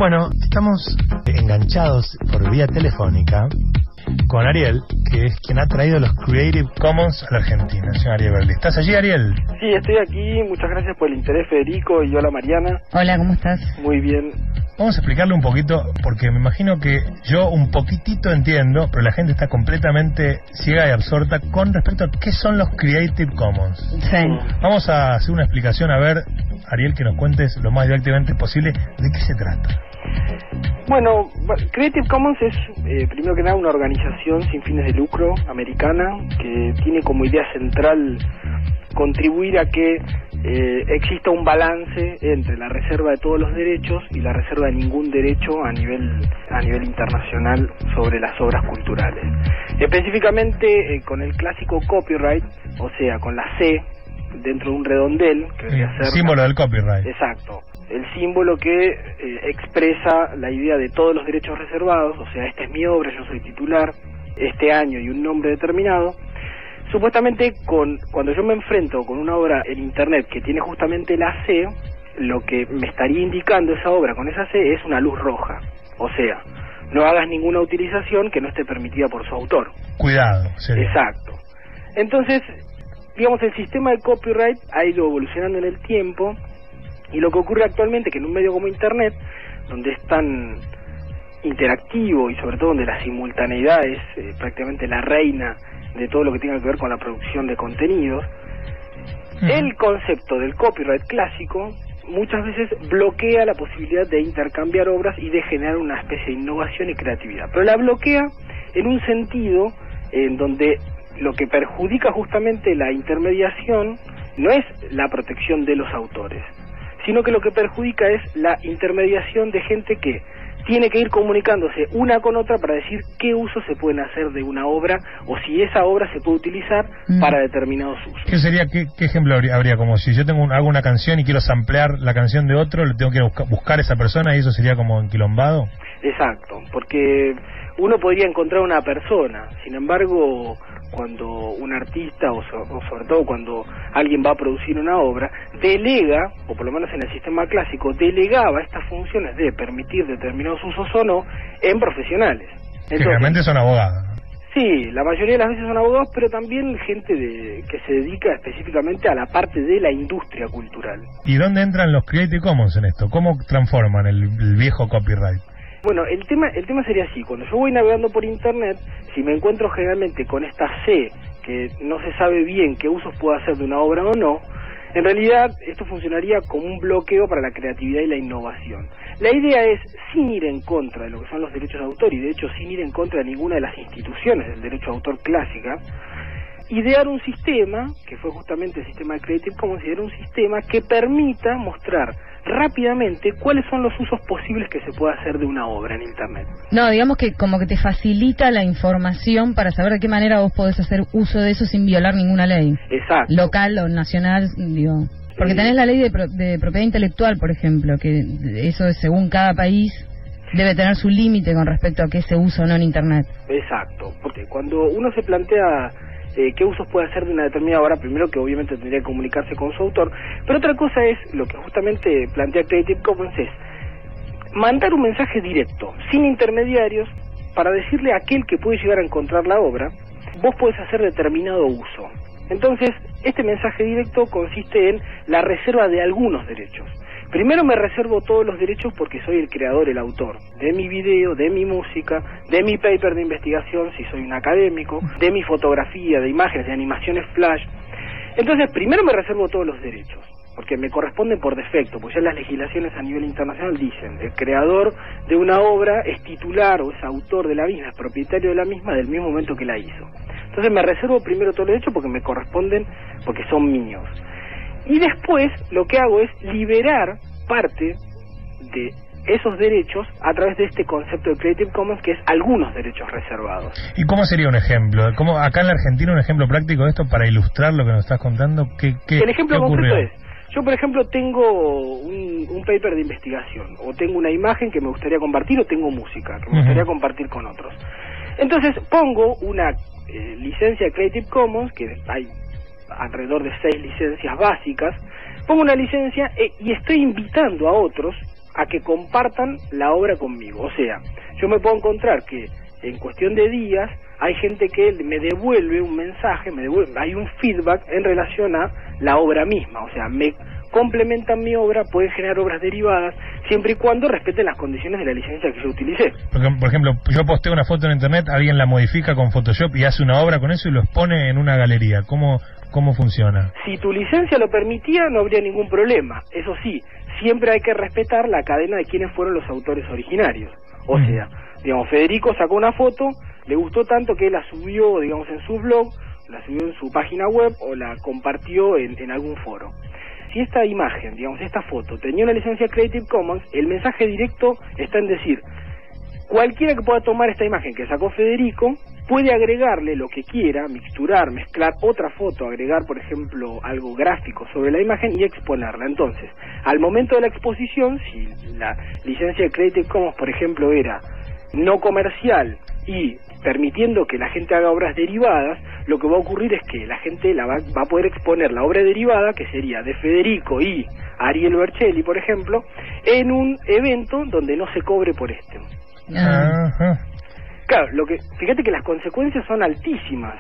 Bueno, estamos enganchados por vía telefónica con Ariel, que es quien ha traído los Creative Commons a la Argentina, el señor Ariel Berli. ¿Estás allí, Ariel? Sí, estoy aquí. Muchas gracias por el interés, Federico, y hola, Mariana. Hola, ¿cómo estás? Muy bien. Vamos a explicarle un poquito, porque me imagino que yo un poquitito entiendo, pero la gente está completamente ciega y absorta con respecto a qué son los Creative Commons. Sí. Vamos a hacer una explicación, a ver, Ariel, que nos cuentes lo más directamente posible de qué se trata. Bueno, Creative Commons es, primero que nada, una organización sin fines de lucro americana que tiene como idea central contribuir a que exista un balance entre la reserva de todos los derechos y la reserva de ningún derecho a nivel internacional sobre las obras culturales. Específicamente con el clásico copyright, o sea, con la C dentro de un redondel, que debería ser símbolo del copyright. Exacto. El símbolo que expresa la idea de todos los derechos reservados, o sea, esta es mi obra, yo soy titular, este año y un nombre determinado. Supuestamente, cuando yo me enfrento con una obra en internet que tiene justamente la C, lo que me estaría indicando esa obra con esa C es una luz roja. O sea, no hagas ninguna utilización que no esté permitida por su autor. Cuidado, sería. Exacto. Entonces, digamos, el sistema de copyright ha ido evolucionando en el tiempo, y lo que ocurre actualmente es que en un medio como internet, donde es tan interactivo y sobre todo donde la simultaneidad es prácticamente la reina de todo lo que tenga que ver con la producción de contenidos, el concepto del copyright clásico muchas veces bloquea la posibilidad de intercambiar obras y de generar una especie de innovación y creatividad, pero la bloquea en un sentido en donde lo que perjudica justamente la intermediación no es la protección de los autores, sino que lo que perjudica es la intermediación de gente que tiene que ir comunicándose una con otra para decir qué usos se pueden hacer de una obra o si esa obra se puede utilizar para determinados usos. ¿Qué sería, qué ejemplo habría? Como si yo hago una canción y quiero samplear la canción de otro, le tengo que ir a buscar a esa persona y eso sería como enquilombado. Exacto, porque uno podría encontrar una persona, sin embargo, cuando un artista o sobre todo cuando alguien va a producir una obra, delega, o por lo menos en el sistema clásico, delegaba estas funciones de permitir determinados usos o no en profesionales. Entonces, generalmente son abogados. Sí, la mayoría de las veces son abogados, pero también gente que se dedica específicamente a la parte de la industria cultural. ¿Y dónde entran los Creative Commons en esto? ¿Cómo transforman el viejo copyright? Bueno, el tema sería así. Cuando yo voy navegando por internet, si me encuentro generalmente con esta C, que no se sabe bien qué usos puedo hacer de una obra o no, en realidad esto funcionaría como un bloqueo para la creatividad y la innovación. La idea es, sin ir en contra de lo que son los derechos de autor, y de hecho sin ir en contra de ninguna de las instituciones del derecho de autor clásica, idear un sistema, que fue justamente el sistema de Creative Commons, idear un sistema que permita mostrar rápidamente cuáles son los usos posibles que se puede hacer de una obra en internet. No, digamos que como que te facilita la información para saber de qué manera vos podés hacer uso de eso sin violar ninguna ley. Exacto. Local o nacional, digo. Porque tenés la ley de propiedad intelectual, por ejemplo, que eso es según cada país debe tener su límite con respecto a qué se usa o no en internet. Exacto, porque cuando uno se plantea qué usos puede hacer de una determinada obra, primero que obviamente tendría que comunicarse con su autor, pero otra cosa es, lo que justamente plantea Creative Commons es mandar un mensaje directo, sin intermediarios, para decirle a aquel que puede llegar a encontrar la obra, vos podés hacer determinado uso. Entonces, este mensaje directo consiste en la reserva de algunos derechos. Primero me reservo todos los derechos porque soy el creador, el autor, de mi video, de mi música, de mi paper de investigación, si soy un académico, de mi fotografía, de imágenes, de animaciones flash. Entonces, primero me reservo todos los derechos, porque me corresponden por defecto, porque ya las legislaciones a nivel internacional dicen, el creador de una obra es titular o es autor de la misma, es propietario de la misma del mismo momento que la hizo. Entonces me reservo primero todos los derechos porque me corresponden, porque son míos. Y después lo que hago es liberar parte de esos derechos a través de este concepto de Creative Commons, que es algunos derechos reservados. ¿Y cómo sería un ejemplo? ¿Cómo acá en la Argentina un ejemplo práctico de esto para ilustrar lo que nos estás contando? El ejemplo concreto es, yo por ejemplo tengo un paper de investigación, o tengo una imagen que me gustaría compartir, o tengo música que me gustaría compartir con otros. Entonces pongo una licencia Creative Commons, que hay alrededor de 6 licencias básicas, pongo una licencia y estoy invitando a otros a que compartan la obra conmigo. O sea, yo me puedo encontrar que en cuestión de días hay gente que me devuelve un mensaje, hay un feedback en relación a la obra misma, o sea, me complementan mi obra, pueden generar obras derivadas, siempre y cuando respeten las condiciones de la licencia que yo utilicé. Porque, por ejemplo, yo posteo una foto en internet, alguien la modifica con Photoshop y hace una obra con eso y lo expone en una galería. ¿Cómo funciona? Si tu licencia lo permitía, no habría ningún problema. Eso sí, siempre hay que respetar la cadena de quiénes fueron los autores originarios. O sea, digamos, Federico sacó una foto, le gustó tanto que la subió, digamos, en su blog, la subió en su página web o la compartió en algún foro. Si esta imagen, digamos, esta foto, tenía una licencia Creative Commons, el mensaje directo está en decir, cualquiera que pueda tomar esta imagen que sacó Federico, puede agregarle lo que quiera, mixturar, mezclar otra foto, agregar, por ejemplo, algo gráfico sobre la imagen y exponerla. Entonces, al momento de la exposición, si la licencia de Creative Commons, por ejemplo, era no comercial y permitiendo que la gente haga obras derivadas, lo que va a ocurrir es que la gente va a poder exponer la obra derivada, que sería de Federico y Ariel Bercelli, por ejemplo, en un evento donde no se cobre por esto. Ajá. Claro, fíjate que las consecuencias son altísimas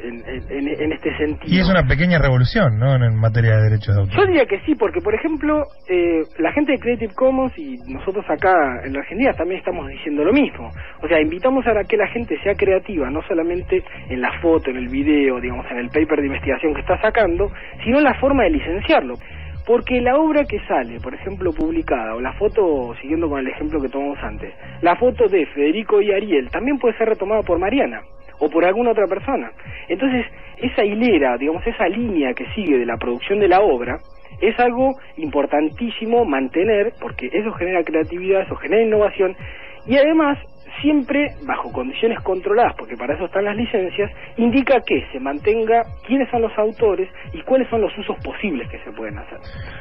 en este sentido. Y es una pequeña revolución, ¿no?, en materia de derechos de autor. Yo diría que sí, porque por ejemplo, la gente de Creative Commons y nosotros acá en la Argentina también estamos diciendo lo mismo. O sea, invitamos a que la gente sea creativa, no solamente en la foto, en el video, digamos, en el paper de investigación que está sacando, sino en la forma de licenciarlo. Porque la obra que sale, por ejemplo, publicada, o la foto, siguiendo con el ejemplo que tomamos antes, la foto de Federico y Ariel también puede ser retomada por Mariana o por alguna otra persona. Entonces, esa hilera, digamos, esa línea que sigue de la producción de la obra, es algo importantísimo mantener, porque eso genera creatividad, eso genera innovación, y además, siempre bajo condiciones controladas, porque para eso están las licencias, indica que se mantenga quiénes son los autores y cuáles son los usos posibles que se pueden hacer.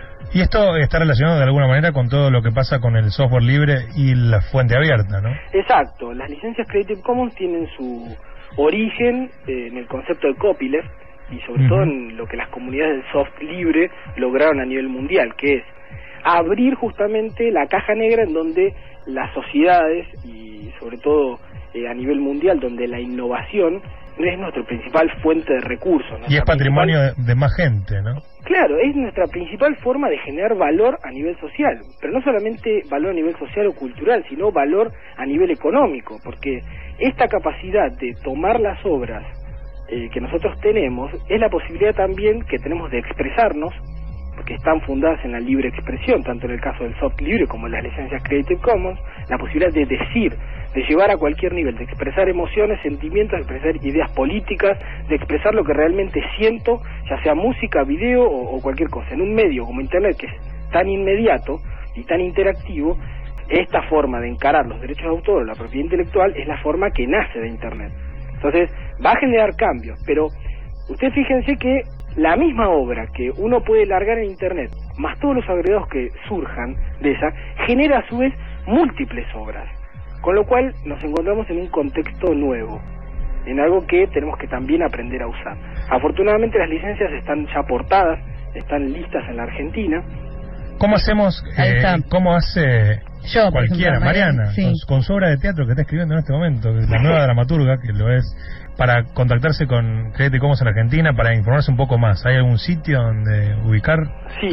Y esto está relacionado de alguna manera con todo lo que pasa con el software libre y la fuente abierta, ¿no? Exacto, las licencias Creative Commons tienen su origen en el concepto de copyleft y sobre todo en lo que las comunidades del soft libre lograron a nivel mundial, que es abrir justamente la caja negra en donde las sociedades y sobre todo a nivel mundial, donde la innovación es nuestra principal fuente de recursos. Y es patrimonio de más gente, ¿no? Claro, es nuestra principal forma de generar valor a nivel social, pero no solamente valor a nivel social o cultural, sino valor a nivel económico, porque esta capacidad de tomar las obras que nosotros tenemos es la posibilidad también que tenemos de expresarnos, porque están fundadas en la libre expresión, tanto en el caso del soft libre como en las licencias Creative Commons, la posibilidad de decir, de llevar a cualquier nivel, de expresar emociones, sentimientos, de expresar ideas políticas, de expresar lo que realmente siento, ya sea música, video o cualquier cosa. En un medio como Internet, que es tan inmediato y tan interactivo, esta forma de encarar los derechos de autor o la propiedad intelectual es la forma que nace de Internet. Entonces, va a generar cambios, pero ustedes fíjense que la misma obra que uno puede largar en Internet, más todos los agregados que surjan de esa, genera a su vez múltiples obras, con lo cual nos encontramos en un contexto nuevo, en algo que tenemos que también aprender a usar. Afortunadamente las licencias están ya portadas, están listas en la Argentina. ¿Cómo hacemos, cómo hace yo, cualquiera, ejemplo, Mariana, sí, con su obra de teatro que está escribiendo en este momento, la nueva dramaturga, que lo es, para contactarse con Creative Commons en Argentina, para informarse un poco más? ¿Hay algún sitio donde ubicar? Sí,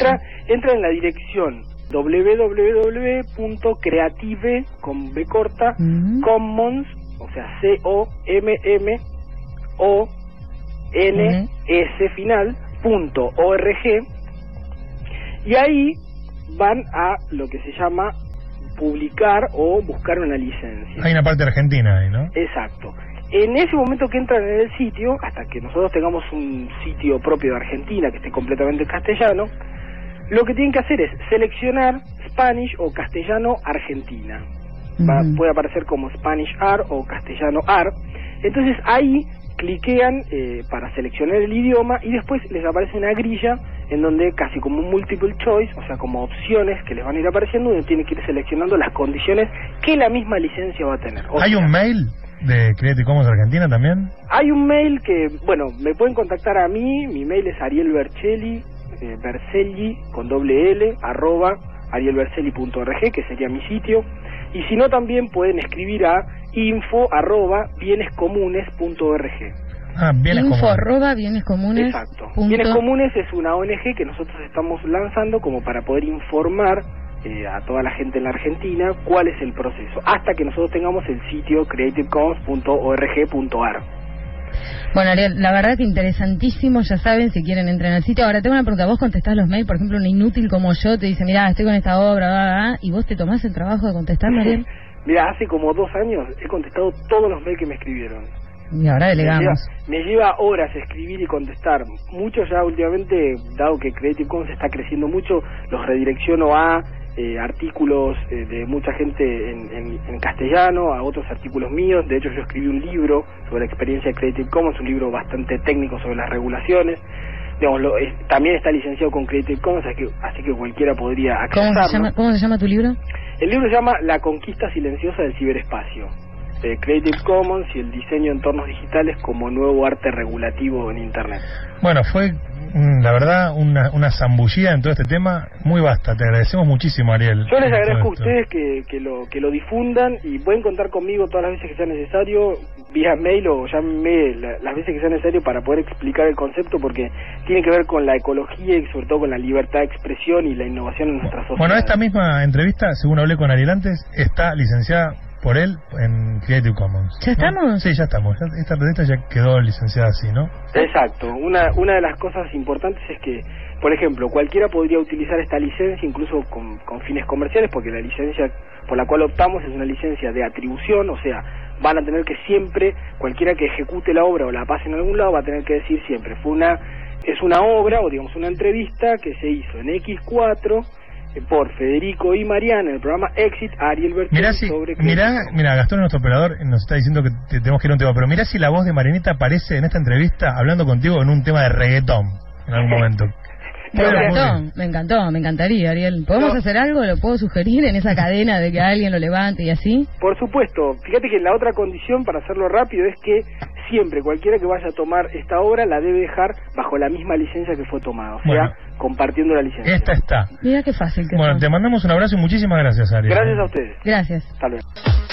entra en la dirección www.creative, con B corta, Commons, o sea, COMMONS final.org, y ahí van a lo que se llama publicar o buscar una licencia. Hay una parte argentina ahí, ¿no? Exacto. En ese momento que entran en el sitio, hasta que nosotros tengamos un sitio propio de Argentina que esté completamente en castellano, lo que tienen que hacer es seleccionar Spanish o castellano Argentina. Puede aparecer como Spanish Art o castellano Art. Entonces ahí cliquean para seleccionar el idioma y después les aparece una grilla en donde casi como un multiple choice, o sea, como opciones que les van a ir apareciendo, donde tienen que ir seleccionando las condiciones que la misma licencia va a tener. ¿Hay un mail de Creative Commons Argentina también? Hay un mail que, bueno, me pueden contactar a mí, mi mail es Ariel Bercelli, Bercelli con doble L, arielberceli.org, que sería mi sitio, y si no también pueden escribir a info@bienescomunes.org. Bienescomunes. Exacto. Bienes Comunes es una ONG que nosotros estamos lanzando como para poder informar a toda la gente en la Argentina cuál es el proceso, hasta que nosotros tengamos el sitio creativecommons.org.ar. Bueno, Ariel, la verdad que interesantísimo, ya saben, si quieren entren al sitio. Ahora tengo una pregunta, vos contestás los mails, por ejemplo, un inútil como yo te dice, mirá, estoy con esta obra, y vos te tomás el trabajo de contestar, Ariel. Mira, hace como 2 años he contestado todos los mails que me escribieron. Y ahora delegamos. Me lleva horas escribir y contestar. Muchos ya últimamente, dado que Creative Commons está creciendo mucho, los redirecciono a artículos de mucha gente en castellano, a otros artículos míos. De hecho, yo escribí un libro sobre la experiencia de Creative Commons, un libro bastante técnico sobre las regulaciones. Digamos, también está licenciado con Creative Commons, así que cualquiera podría accesarlo. ¿Cómo se llama tu libro? El libro se llama La conquista silenciosa del ciberespacio. Creative Commons y el diseño de entornos digitales como nuevo arte regulativo en Internet. Bueno, fue la verdad una zambullida en todo este tema muy vasta. Te agradecemos muchísimo, Ariel. Yo les agradezco a ustedes que lo difundan, y pueden contar conmigo todas las veces que sea necesario, vía mail o llámenme las veces que sea necesario para poder explicar el concepto, porque tiene que ver con la ecología y sobre todo con la libertad de expresión y la innovación en nuestra sociedad. Bueno, esta misma entrevista, según hablé con Ariel antes, está licenciada por él en Creative Commons. ¿Ya estamos? Sí, ya estamos. Esta entrevista ya quedó licenciada así, ¿no? Exacto. Una de las cosas importantes es que, por ejemplo, cualquiera podría utilizar esta licencia incluso con fines comerciales, porque la licencia por la cual optamos es una licencia de atribución, o sea, van a tener que siempre, cualquiera que ejecute la obra o la pase en algún lado, va a tener que decir siempre, es una obra, o digamos una entrevista que se hizo en X4 por Federico y Mariana en el programa Exit, Ariel Berceli sobre... Mira, Gastón, nuestro operador, nos está diciendo que tenemos que ir a un tema, pero mirá si la voz de Marianita aparece en esta entrevista hablando contigo en un tema de reggaetón en algún momento. Me encantaría, Ariel. ¿Podemos hacer algo? ¿Lo puedo sugerir en esa cadena de que alguien lo levante y así? Por supuesto. Fíjate que la otra condición, para hacerlo rápido, es que siempre cualquiera que vaya a tomar esta obra la debe dejar bajo la misma licencia que fue tomada, o sea, compartiendo la licencia. Esta está. Mira qué fácil que te mandamos un abrazo y muchísimas gracias, Ariel. Gracias a ustedes. Gracias. Hasta luego.